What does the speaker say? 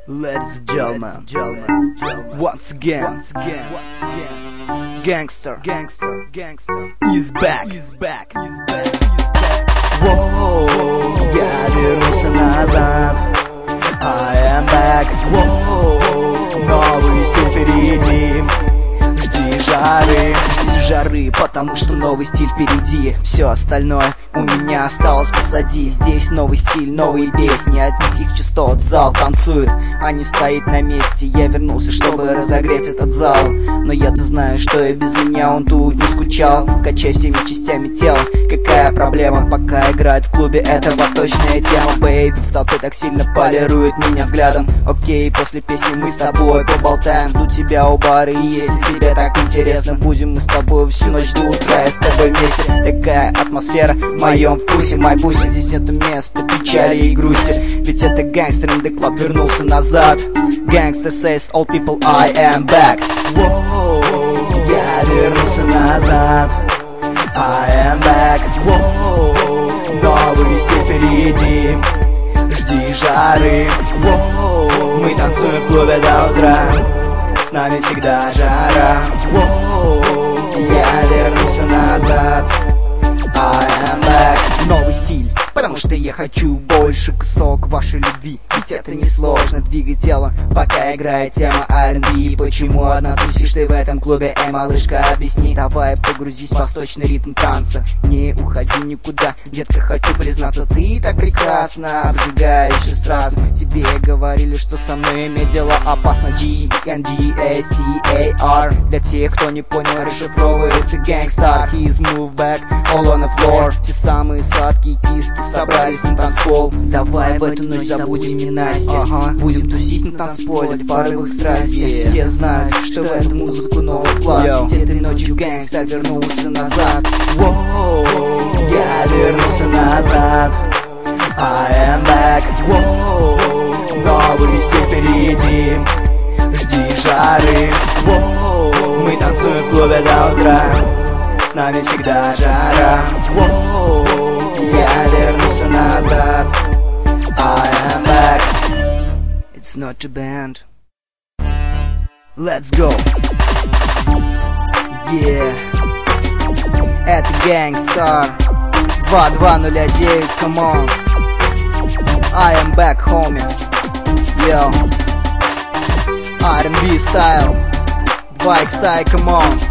Ladies and gentlemen, once again, gangster is back. Воу, я вернулся назад. I am back. Воу, новый стиль впереди. Жди жары, потому что новый стиль впереди. Все остальное у меня осталось позади. Здесь новый стиль, новые песни. От низких частот зал танцует, а не стоит на месте. Я вернулся, чтобы разогреть этот зал. Но я-то знаю, что и без меня он тут не скучал. Качай всеми частями тела, какая проблема? Пока играет в клубе, это восточная тема. Бэйби в толпе так сильно полирует меня взглядом. Окей, после песни мы с тобой поболтаем. Жду тебя у бара, и если тебе так интересно, будем мы с тобой всю ночь до утра. Я с тобой вместе, такая атмосфера в моем вкусе. Мой пусть здесь нету места печали и грусти. Ведь это гангстер in the club вернулся назад. Gangster says all people, I am back. Воу, я вернулся назад. I am back. Воу, новый стиль впереди. Жди жары. Воу, мы танцуем в клубе до утра. С нами всегда жара. Воу, я вернулся назад. I am back. Новый стиль, потому что я хочу больше кусок вашей любви. Ведь это несложно, двигать тело, пока играет тема R&B. Почему одна тусишь ты в этом клубе? Эй, малышка, объясни. Давай погрузись в восточный ритм танца. Не уходи никуда, детка, хочу признаться. Ты так прекрасна, обжигающе страстно. Тебе говорили, что со мной иметь дело опасно. G-E-N-G-S-T-A-R. Для тех, кто не понял, расшифровывается Gangstar. He's move back, all on the floor. Те самые сладкие киски собрались на танцпол. Давай в эту ночь забудем ненастье. Будем тусить на танцполе в порывах страсти. Все знают, что в эту музыку новый вклад. Ведь этой ночью гангстер вернулся назад. Воу, я вернулся назад. I am back. Воу, новый стиль впереди. Жди жары. Воу, мы танцуем в клубе до утра. С нами всегда жара. Воу, я вернулся назад. I am back. It's not a band. Let's go. Yeah. Это Gangstar 2209, come on. I am back, homie. Yo. R&B style 2XI, come on.